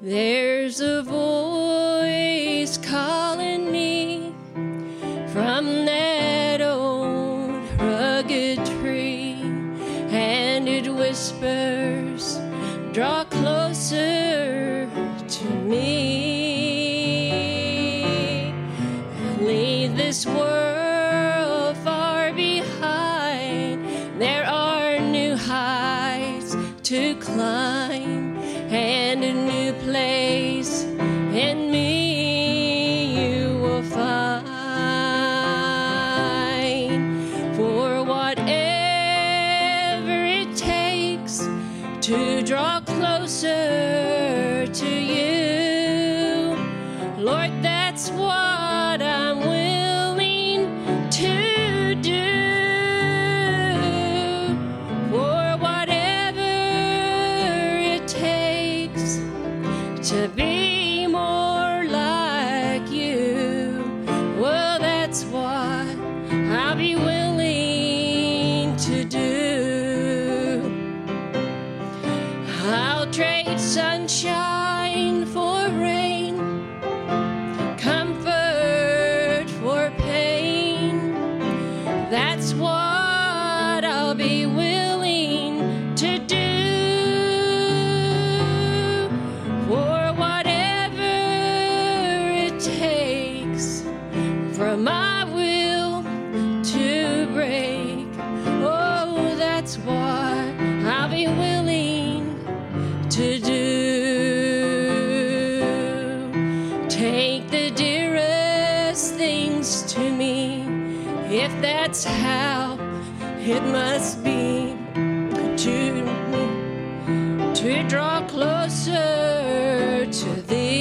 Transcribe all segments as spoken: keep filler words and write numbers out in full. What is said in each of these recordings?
There's a voice calling me from that old rugged tree, and it whispers, draw closer to me. Leave this world far behind. There are new heights to climb, and a new place in me you will find. For whatever it takes to draw closer to you, Lord, that's what I'm willing to do. For whatever it takes to be more like you, well, that's what I'll be willing to do. I'll trade sunshine for rain, comfort for pain. That's what I'll be willing to do. For whatever it takes for my will to break, oh, that's what I'll be willing to do. Take the dearest things to me, if that's how it must be, to me, to draw closer to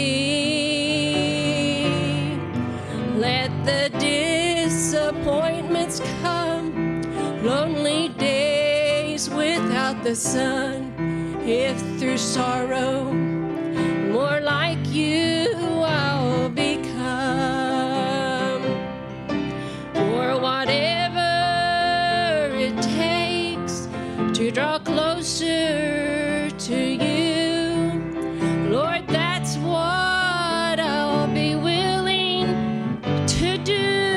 thee. Let the disappointments come, lonely days without the sun, if through sorrow more like you I'll become. For whatever it takes to draw closer to you, Lord, that's what I'll be willing to do.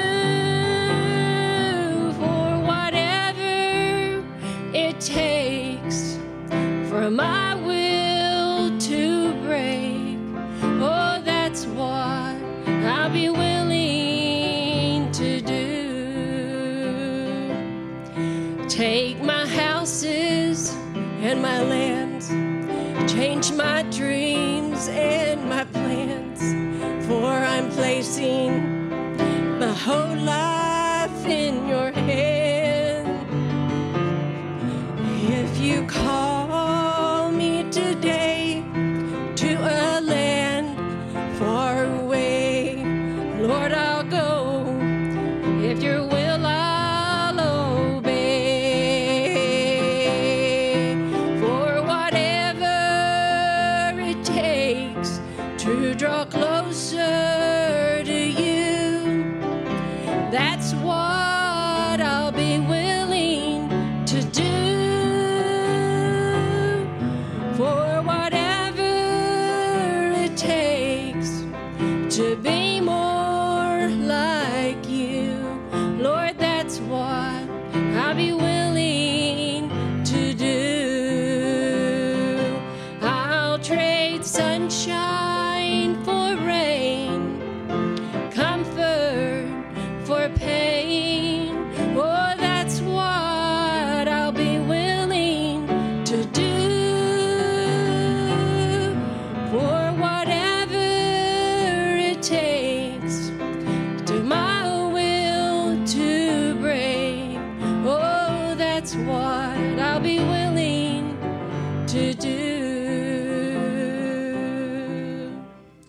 For whatever it takes for my will to break, oh, that's what I'll be willing to do. Take my houses and my lands, change my dreams and my plans, for I'm placing my whole life in your hand. If you